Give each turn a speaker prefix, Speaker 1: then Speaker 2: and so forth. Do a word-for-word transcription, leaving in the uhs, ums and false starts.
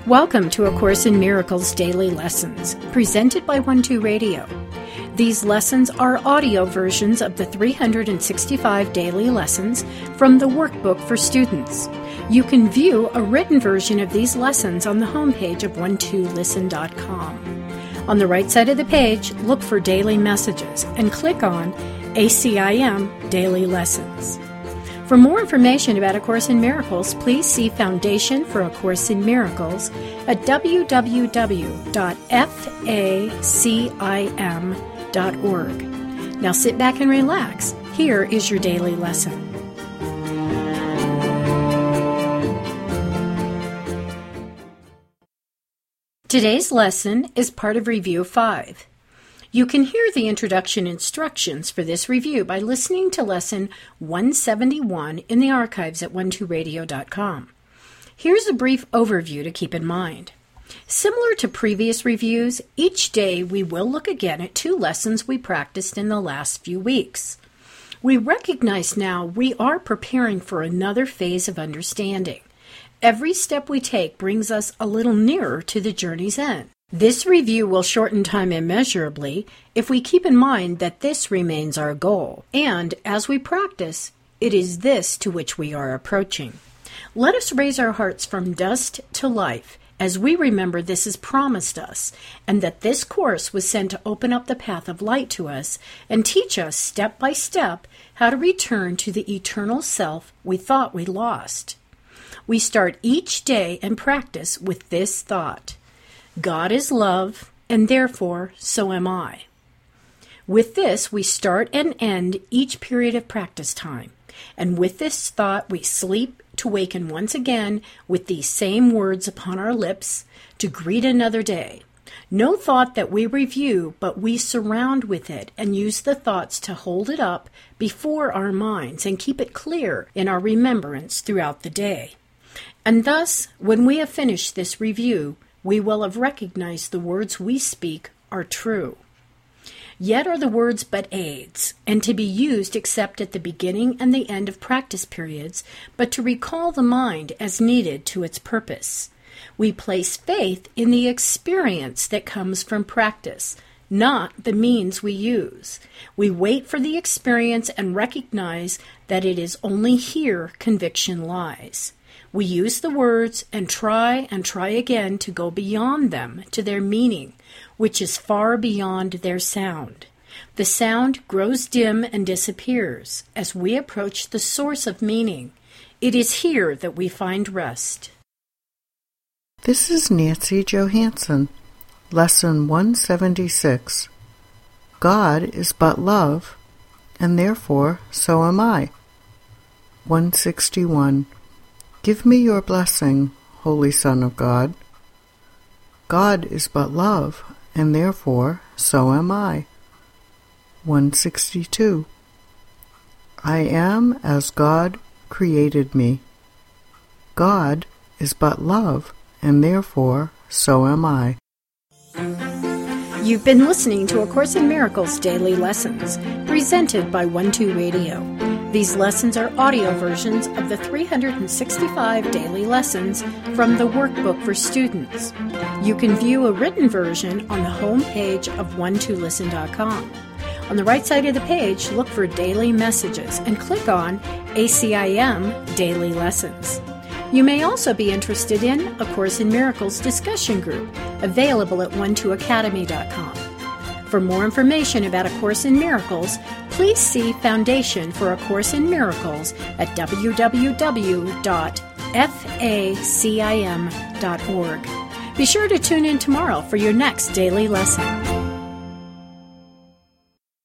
Speaker 1: Welcome to A Course in Miracles Daily Lessons, presented by One Two Radio. These lessons are audio versions of the three hundred sixty-five daily lessons from the workbook for students. You can view a written version of these lessons on the homepage of one two listen dot com. On the right side of the page, look for Daily Messages and click on A C I M Daily Lessons. For more information about A Course in Miracles, please see Foundation for A Course in Miracles at w w w dot facim dot org. Now sit back and relax. Here is your daily lesson. Today's lesson is part of Review five. You can hear the introduction instructions for this review by listening to Lesson one seventy-one in the archives at one two radio dot com. Here's a brief overview to keep in mind. Similar to previous reviews, each day we will look again at two lessons we practiced in the last few weeks. We recognize now we are preparing for another phase of understanding. Every step we take brings us a little nearer to the journey's end. This review will shorten time immeasurably if we keep in mind that this remains our goal, and as we practice, it is this to which we are approaching. Let us raise our hearts from dust to life as we remember this is promised us, and that this course was sent to open up the path of light to us and teach us step by step how to return to the eternal self we thought we lost. We start each day and practice with this thought: God is love, and therefore so am I. With this, we start and end each period of practice time. And with this thought, we sleep to waken once again with these same words upon our lips to greet another day. No thought that we review, but we surround with it and use the thoughts to hold it up before our minds and keep it clear in our remembrance throughout the day. And thus, when we have finished this review, we will have recognized the words we speak are true. Yet are the words but aids, and to be used except at the beginning and the end of practice periods, but to recall the mind as needed to its purpose. We place faith in the experience that comes from practice, not the means we use. We wait for the experience and recognize that it is only here conviction lies. We use the words and try and try again to go beyond them to their meaning, which is far beyond their sound. The sound grows dim and disappears as we approach the source of meaning. It is here that we find rest.
Speaker 2: This is Nancy Johansson, Lesson one seventy-six. God is but love, and therefore so am I. one sixty-one. Give me your blessing, Holy Son of God. God is but love, and therefore so am I. one sixty-two. I am as God created me. God is but love, and therefore so am I.
Speaker 1: You've been listening to A Course in Miracles Daily Lessons, presented by One Two Radio. These lessons are audio versions of the three hundred sixty-five daily lessons from the workbook for students. You can view a written version on the home page of one two listen dot com. On the right side of the page, look for Daily Messages and click on A C I M Daily Lessons. You may also be interested in A Course in Miracles discussion group, available at one two academy dot com. For more information about A Course in Miracles, please see Foundation for A Course in Miracles at w w w dot facim dot org. Be sure to tune in tomorrow for your next daily lesson.